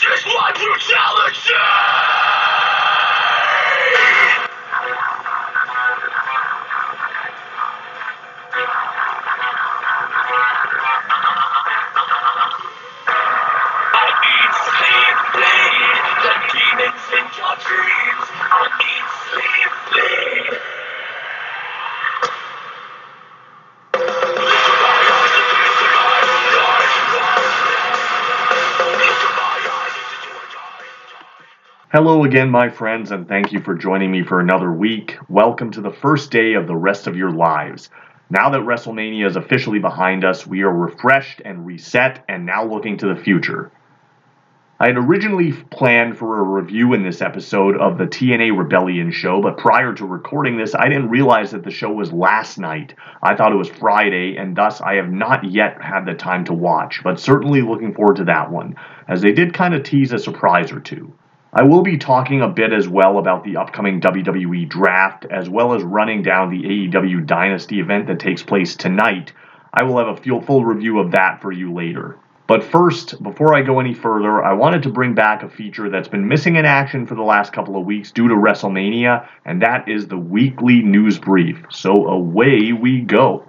is my brutality! I eat, sleep, bleed, the demons in your dreams. I eat, sleep, bleed. Look at my eyes, the things that I don't like. Look at my eyes, this is your die. Hello again, my friends, and thank you for joining me for another week. Welcome to the first day of the rest of your lives. Now that WrestleMania is officially behind us, we are refreshed and reset and now looking to the future. I had originally planned for a review in this episode of the TNA Rebellion show, but prior to recording this, I didn't realize that the show was last night. I thought it was Friday, and thus I have not yet had the time to watch, but certainly looking forward to that one, as they did kind of tease a surprise or two. I will be talking a bit as well about the upcoming WWE draft, as well as running down the AEW Dynasty event that takes place tonight. I will have a full review of that for you later. But first, before I go any further, I wanted to bring back a feature that's been missing in action for the last couple of weeks due to WrestleMania, and that is the weekly news brief. So away we go.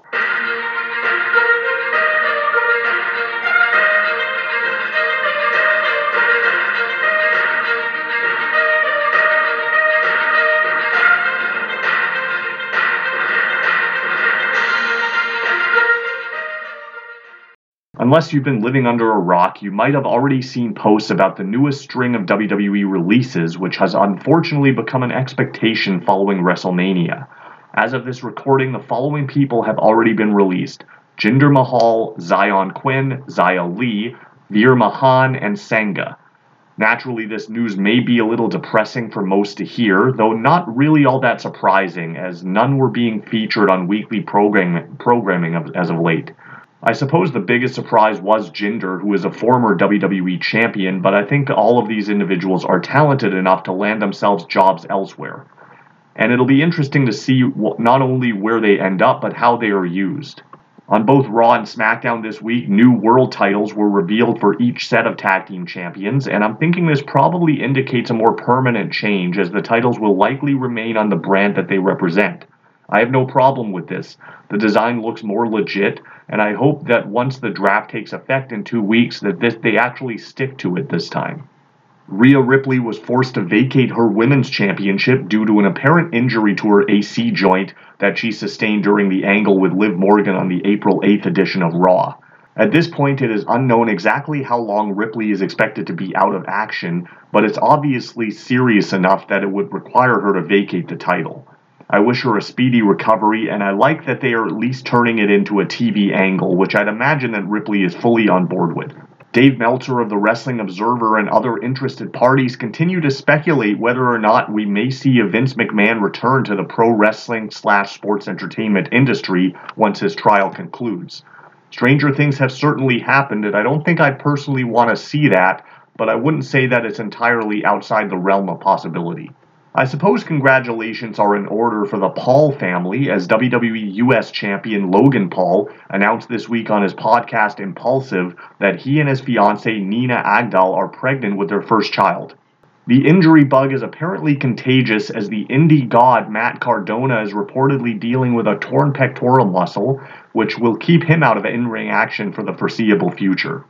Unless you've been living under a rock, you might have already seen posts about the newest string of WWE releases, which has unfortunately become an expectation following WrestleMania. As of this recording, the following people have already been released: Jinder Mahal, Zion Quinn, Xia Li, Veer Mahan, and Sangha. Naturally, this news may be a little depressing for most to hear, though not really all that surprising, as none were being featured on weekly programming as of late. I suppose the biggest surprise was Jinder, who is a former WWE champion, but I think all of these individuals are talented enough to land themselves jobs elsewhere. And it'll be interesting to see not only where they end up, but how they are used. On both Raw and SmackDown this week, new world titles were revealed for each set of tag team champions, and I'm thinking this probably indicates a more permanent change, as the titles will likely remain on the brand that they represent. I have no problem with this. The design looks more legit, and I hope that once the draft takes effect in 2 weeks, that they actually stick to it this time. Rhea Ripley was forced to vacate her women's championship due to an apparent injury to her AC joint that she sustained during the angle with Liv Morgan on the April 8th edition of Raw. At this point, it is unknown exactly how long Ripley is expected to be out of action, but it's obviously serious enough that it would require her to vacate the title. I wish her a speedy recovery, and I like that they are at least turning it into a TV angle, which I'd imagine that Ripley is fully on board with. Dave Meltzer of the Wrestling Observer and other interested parties continue to speculate whether or not we may see a Vince McMahon return to the pro wrestling/sports entertainment industry once his trial concludes. Stranger things have certainly happened, and I don't think I'd personally want to see that, but I wouldn't say that it's entirely outside the realm of possibility. I suppose congratulations are in order for the Paul family, as WWE US champion Logan Paul announced this week on his podcast Impulsive that he and his fiancée Nina Agdal are pregnant with their first child. The injury bug is apparently contagious, as the indie god Matt Cardona is reportedly dealing with a torn pectoral muscle, which will keep him out of in-ring action for the foreseeable future.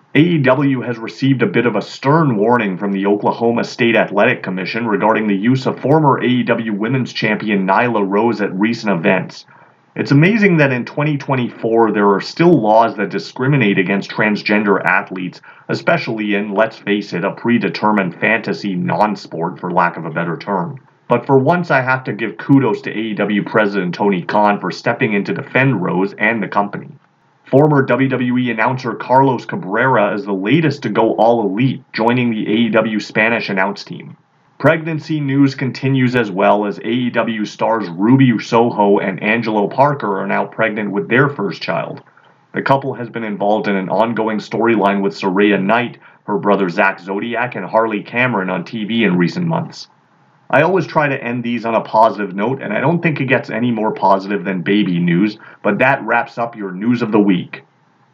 AEW has received a bit of a stern warning from the Oklahoma State Athletic Commission regarding the use of former AEW Women's Champion Nyla Rose at recent events. It's amazing that in 2024 there are still laws that discriminate against transgender athletes, especially in, let's face it, a predetermined fantasy non-sport, for lack of a better term. But for once, I have to give kudos to AEW President Tony Khan for stepping in to defend Rose and the company. Former WWE announcer Carlos Cabrera is the latest to go all elite, joining the AEW Spanish announce team. Pregnancy news continues as well, as AEW stars Ruby Soho and Angelo Parker are now pregnant with their first child. The couple has been involved in an ongoing storyline with Saraya Knight, her brother Zack Zodiac, and Harley Cameron on TV in recent months. I always try to end these on a positive note, and I don't think it gets any more positive than baby news, but that wraps up your news of the week.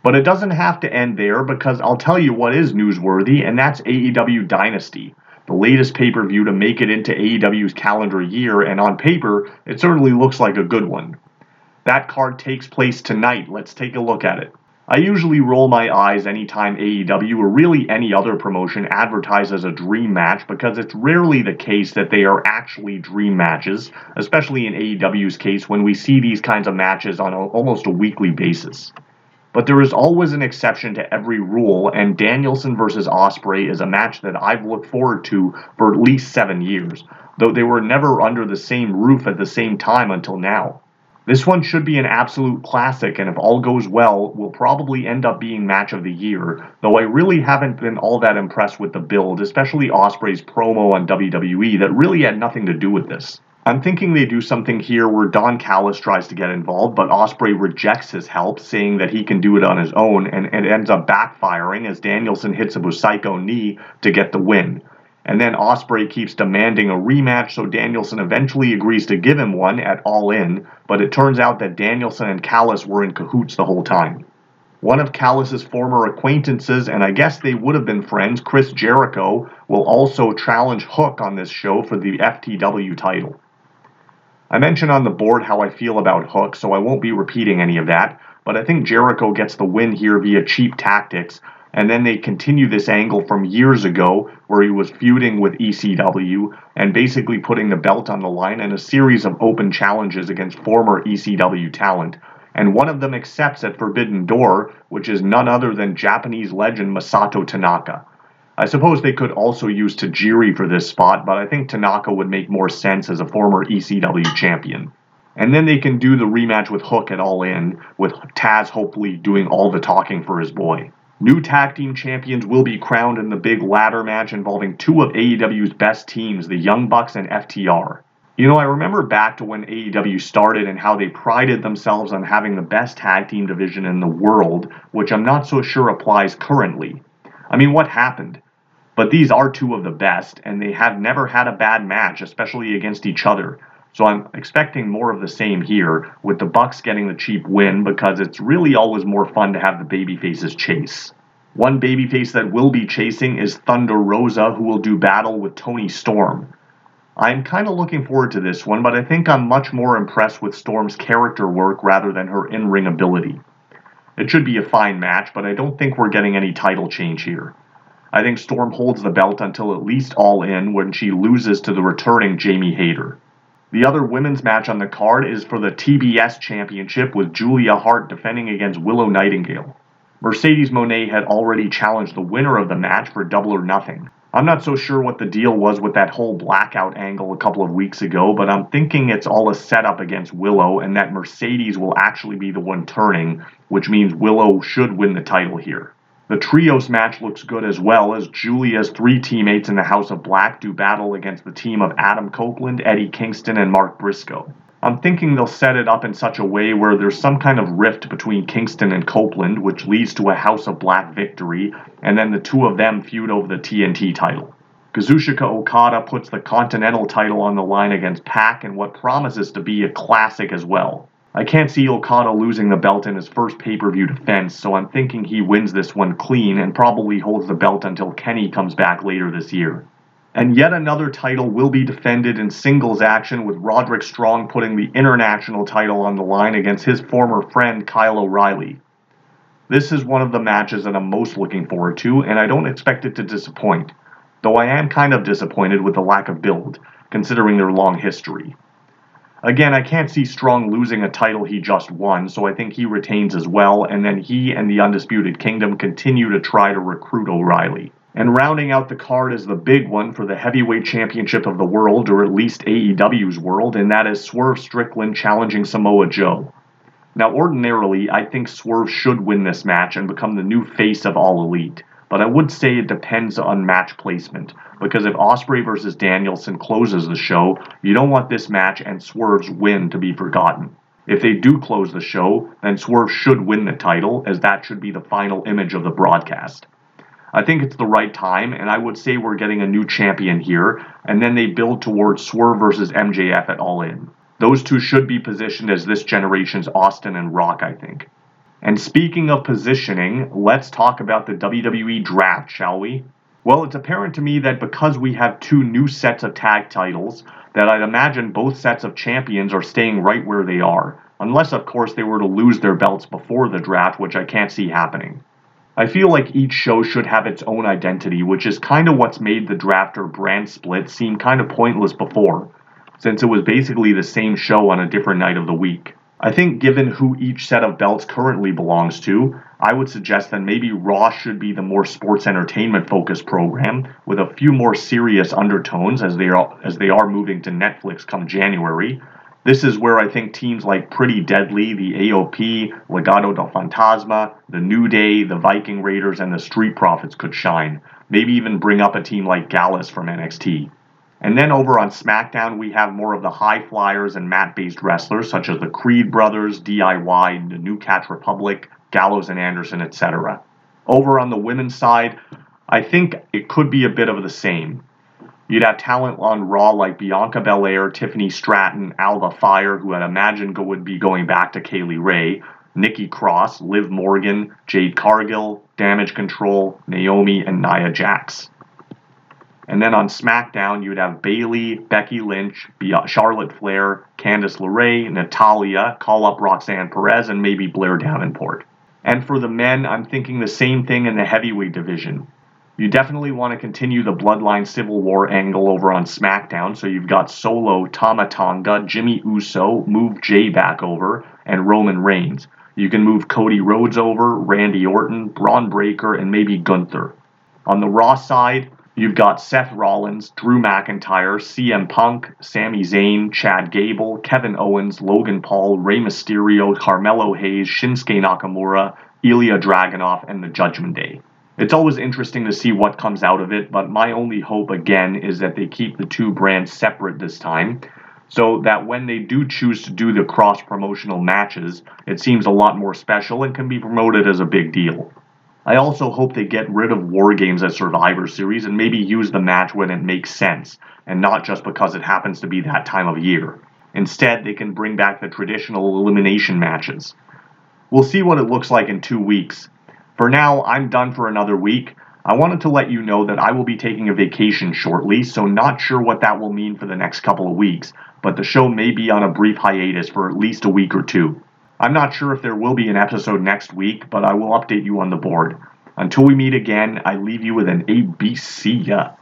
But it doesn't have to end there, because I'll tell you what is newsworthy, and that's AEW Dynasty, the latest pay-per-view to make it into AEW's calendar year, and on paper, it certainly looks like a good one. That card takes place tonight. Let's take a look at it. I usually roll my eyes anytime AEW or really any other promotion advertises a dream match, because it's rarely the case that they are actually dream matches, especially in AEW's case when we see these kinds of matches on almost a weekly basis. But there is always an exception to every rule, and Danielson vs. Ospreay is a match that I've looked forward to for at least 7 years, though they were never under the same roof at the same time until now. This one should be an absolute classic, and if all goes well, will probably end up being match of the year, though I really haven't been all that impressed with the build, especially Ospreay's promo on WWE that really had nothing to do with this. I'm thinking they do something here where Don Callis tries to get involved, but Ospreay rejects his help, saying that he can do it on his own, and it ends up backfiring as Danielson hits a Busaiku knee to get the win. And then Ospreay keeps demanding a rematch, so Danielson eventually agrees to give him one at All In, but it turns out that Danielson and Callis were in cahoots the whole time. One of Callis' former acquaintances, and I guess they would have been friends, Chris Jericho, will also challenge Hook on this show for the FTW title. I mentioned on the board how I feel about Hook, so I won't be repeating any of that, but I think Jericho gets the win here via cheap tactics, and then they continue this angle from years ago where he was feuding with ECW and basically putting the belt on the line in a series of open challenges against former ECW talent, and one of them accepts at Forbidden Door, which is none other than Japanese legend Masato Tanaka. I suppose they could also use Tajiri for this spot, but I think Tanaka would make more sense as a former ECW champion. And then they can do the rematch with Hook at All In, with Taz hopefully doing all the talking for his boy. New tag team champions will be crowned in the big ladder match involving two of AEW's best teams, the Young Bucks and FTR. You know, I remember back to when AEW started and how they prided themselves on having the best tag team division in the world, which I'm not so sure applies currently. I mean, what happened? But these are two of the best, and they have never had a bad match, especially against each other. So I'm expecting more of the same here, with the Bucks getting the cheap win, because it's really always more fun to have the babyfaces chase. One babyface that will be chasing is Thunder Rosa, who will do battle with Toni Storm. I'm kind of looking forward to this one, but I think I'm much more impressed with Storm's character work rather than her in-ring ability. It should be a fine match, but I don't think we're getting any title change here. I think Storm holds the belt until at least All In, when she loses to the returning Jamie Hayter. The other women's match on the card is for the TBS Championship, with Julia Hart defending against Willow Nightingale. Mercedes Moné had already challenged the winner of the match for Double or Nothing. I'm not so sure what the deal was with that whole blackout angle a couple of weeks ago, but I'm thinking it's all a setup against Willow and that Mercedes will actually be the one turning, which means Willow should win the title here. The trios match looks good as well, as Julia's three teammates in the House of Black do battle against the team of Adam Copeland, Eddie Kingston, and Mark Briscoe. I'm thinking they'll set it up in such a way where there's some kind of rift between Kingston and Copeland, which leads to a House of Black victory, and then the two of them feud over the TNT title. Kazuchika Okada puts the Continental title on the line against Pac in what promises to be a classic as well. I can't see Okada losing the belt in his first pay-per-view defense, so I'm thinking he wins this one clean and probably holds the belt until Kenny comes back later this year. And yet another title will be defended in singles action, with Roderick Strong putting the international title on the line against his former friend Kyle O'Reilly. This is one of the matches that I'm most looking forward to, and I don't expect it to disappoint, though I am kind of disappointed with the lack of build, considering their long history. Again, I can't see Strong losing a title he just won, so I think he retains as well, and then he and the Undisputed Kingdom continue to try to recruit O'Reilly. And rounding out the card is the big one for the Heavyweight Championship of the world, or at least AEW's world, and that is Swerve Strickland challenging Samoa Joe. Now, ordinarily, I think Swerve should win this match and become the new face of All Elite, but I would say it depends on match placement, because if Ospreay vs. Danielson closes the show, you don't want this match and Swerve's win to be forgotten. If they do close the show, then Swerve should win the title, as that should be the final image of the broadcast. I think it's the right time, and I would say we're getting a new champion here, and then they build towards Swerve vs. MJF at All In. Those two should be positioned as this generation's Austin and Rock, I think. And speaking of positioning, let's talk about the WWE draft, shall we? Well, it's apparent to me that because we have two new sets of tag titles, that I'd imagine both sets of champions are staying right where they are, unless of course they were to lose their belts before the draft, which I can't see happening. I feel like each show should have its own identity, which is kind of what's made the draft or brand split seem kind of pointless before, since it was basically the same show on a different night of the week. I think given who each set of belts currently belongs to, I would suggest that maybe Raw should be the more sports entertainment focused program with a few more serious undertones as they are moving to Netflix come January. This is where I think teams like Pretty Deadly, the AOP, Legado del Fantasma, the New Day, the Viking Raiders, and the Street Profits could shine. Maybe even bring up a team like Gallus from NXT. And then over on SmackDown, we have more of the high flyers and mat-based wrestlers such as the Creed Brothers, DIY, the New Catch Republic, Gallows and Anderson, etc. Over on the women's side, I think it could be a bit of the same. You'd have talent on Raw like Bianca Belair, Tiffany Stratton, Alva Fire, who I'd imagine would be going back to Kaylee Ray, Nikki Cross, Liv Morgan, Jade Cargill, Damage Control, Naomi, and Nia Jax. And then on SmackDown, you'd have Bayley, Becky Lynch, Charlotte Flair, Candice LeRae, Natalya, call up Roxanne Perez, and maybe Blair Davenport. And for the men, I'm thinking the same thing in the heavyweight division. You definitely want to continue the Bloodline Civil War angle over on SmackDown, so you've got Solo, Tama Tonga, Jimmy Uso, move Jay back over, and Roman Reigns. You can move Cody Rhodes over, Randy Orton, Braun Breaker, and maybe Gunther. On the Raw side, you've got Seth Rollins, Drew McIntyre, CM Punk, Sami Zayn, Chad Gable, Kevin Owens, Logan Paul, Rey Mysterio, Carmelo Hayes, Shinsuke Nakamura, Ilya Dragunov, and the Judgment Day. It's always interesting to see what comes out of it, but my only hope again is that they keep the two brands separate this time, so that when they do choose to do the cross-promotional matches, it seems a lot more special and can be promoted as a big deal. I also hope they get rid of War Games at Survivor Series and maybe use the match when it makes sense, and not just because it happens to be that time of year. Instead, they can bring back the traditional elimination matches. We'll see what it looks like in 2 weeks. For now, I'm done for another week. I wanted to let you know that I will be taking a vacation shortly, so not sure what that will mean for the next couple of weeks, but the show may be on a brief hiatus for at least a week or two. I'm not sure if there will be an episode next week, but I will update you on the board. Until we meet again, I leave you with an ABC.